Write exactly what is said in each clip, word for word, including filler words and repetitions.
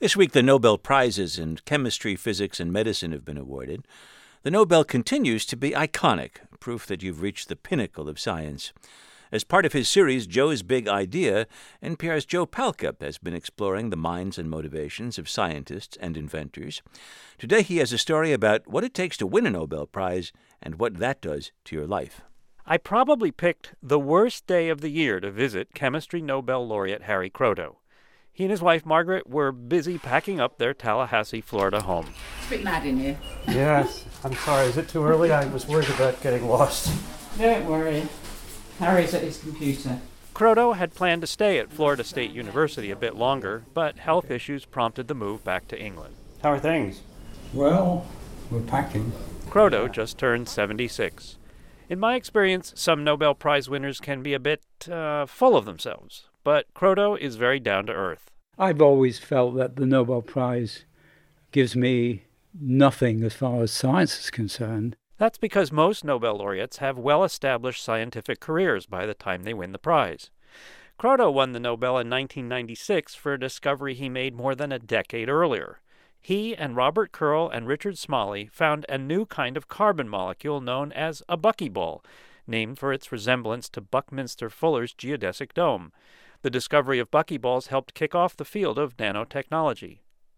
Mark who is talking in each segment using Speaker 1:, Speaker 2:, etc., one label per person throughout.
Speaker 1: This week, the Nobel Prizes in chemistry, physics, and medicine have been awarded. The Nobel continues to be iconic, proof that you've reached the pinnacle of science. As part of his series, Joe's Big Idea, N P R's Joe Palca has been exploring the minds and motivations of scientists and inventors. Today, he has a story about what it takes to win a Nobel Prize and what that does to your life.
Speaker 2: I probably picked the worst day of the year to visit chemistry Nobel laureate Harry Kroto. He and his wife, Margaret, were busy packing up their Tallahassee, Florida home.
Speaker 3: It's a bit mad in here.
Speaker 2: Yes, I'm sorry. Is it too early? I was worried about getting lost.
Speaker 3: Don't worry. Harry's at his computer.
Speaker 2: Kroto had planned to stay at Florida State University a bit longer, but health issues prompted the move back to England. How are things?
Speaker 4: Well, we're packing.
Speaker 2: Kroto just turned seventy-six. In my experience, some Nobel Prize winners can be a bit uh, full of themselves, but Kroto is very down to earth.
Speaker 4: I've always felt that the Nobel Prize gives me nothing as far as science is concerned.
Speaker 2: That's because most Nobel laureates have well-established scientific careers by the time they win the prize. Kroto won the Nobel in nineteen ninety-six for a discovery he made more than a decade earlier. He and Robert Curl and Richard Smalley found a new kind of carbon molecule known as a buckyball, named for its resemblance to Buckminster Fuller's geodesic dome. The discovery of buckyballs helped kick off the field of nanotechnology.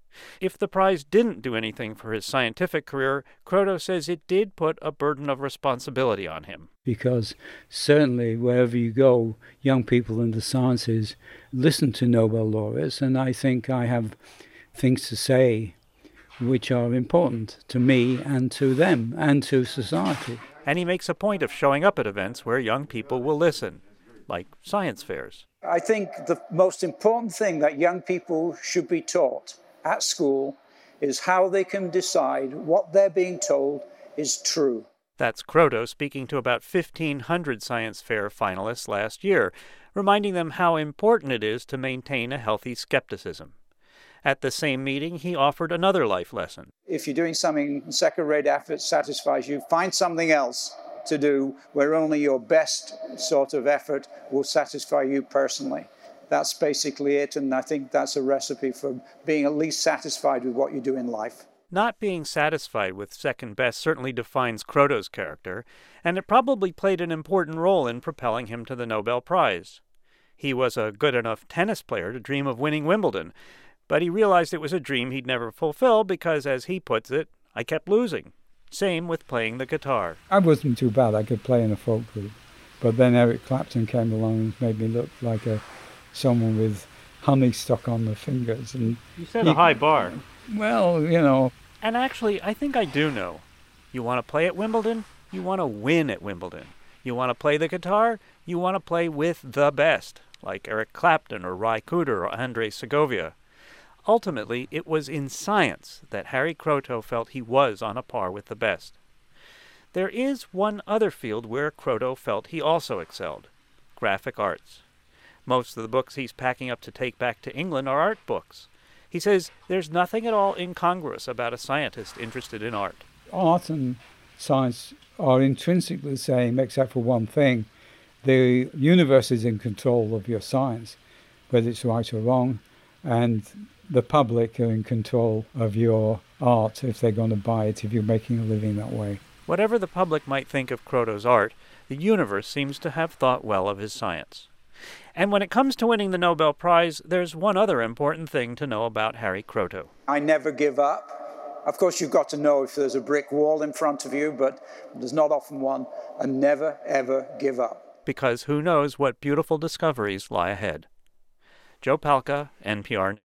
Speaker 2: If the prize didn't do anything for his scientific career, Kroto says it did put a burden of responsibility on him.
Speaker 4: Because certainly wherever you go, young people in the sciences listen to Nobel laureates, and I think I have things to say which are important to me and to them and to society.
Speaker 2: And he makes a point of showing up at events where young people will listen, like science fairs.
Speaker 5: I think the most important thing that young people should be taught at school is how they can decide what they're being told is true.
Speaker 2: That's Kroto speaking to about fifteen hundred science fair finalists last year, reminding them how important it is to maintain a healthy skepticism. At the same meeting, he offered another life lesson.
Speaker 5: If you're doing something second-rate effort satisfies you, find something else to do where only your best sort of effort will satisfy you personally. That's basically it, and I think that's a recipe for being at least satisfied with what you do in life.
Speaker 2: Not being satisfied with second best certainly defines Kroto's character, and it probably played an important role in propelling him to the Nobel Prize. He was a good enough tennis player to dream of winning Wimbledon, but he realized it was a dream he'd never fulfill because, as he puts it, I kept losing. Same with playing the guitar.
Speaker 4: I wasn't too bad. I could play in a folk group. But then Eric Clapton came along and made me look like a someone with honey stuck on the fingers. And
Speaker 2: you set a high bar.
Speaker 4: Well, you know.
Speaker 2: And actually, I think I do know. You want to play at Wimbledon? You want to win at Wimbledon. You want to play the guitar? You want to play with the best, like Eric Clapton or Ry Cooder or Andrei Segovia. Ultimately, it was in science that Harry Kroto felt he was on a par with the best. There is one other field where Kroto felt he also excelled: graphic arts. Most of the books he's packing up to take back to England are art books. He says there's nothing at all incongruous about a scientist interested in art.
Speaker 4: Art and science are intrinsically the same, except for one thing. The universe is in control of your science, whether it's right or wrong, and the public are in control of your art if they're going to buy it, if you're making a living that way.
Speaker 2: Whatever the public might think of Kroto's art, the universe seems to have thought well of his science. And when it comes to winning the Nobel Prize, there's one other important thing to know about Harry Kroto.
Speaker 5: I never give up. Of course, you've got to know if there's a brick wall in front of you, but there's not often one. And never, ever give up.
Speaker 2: Because who knows what beautiful discoveries lie ahead. Joe Palca, N P R.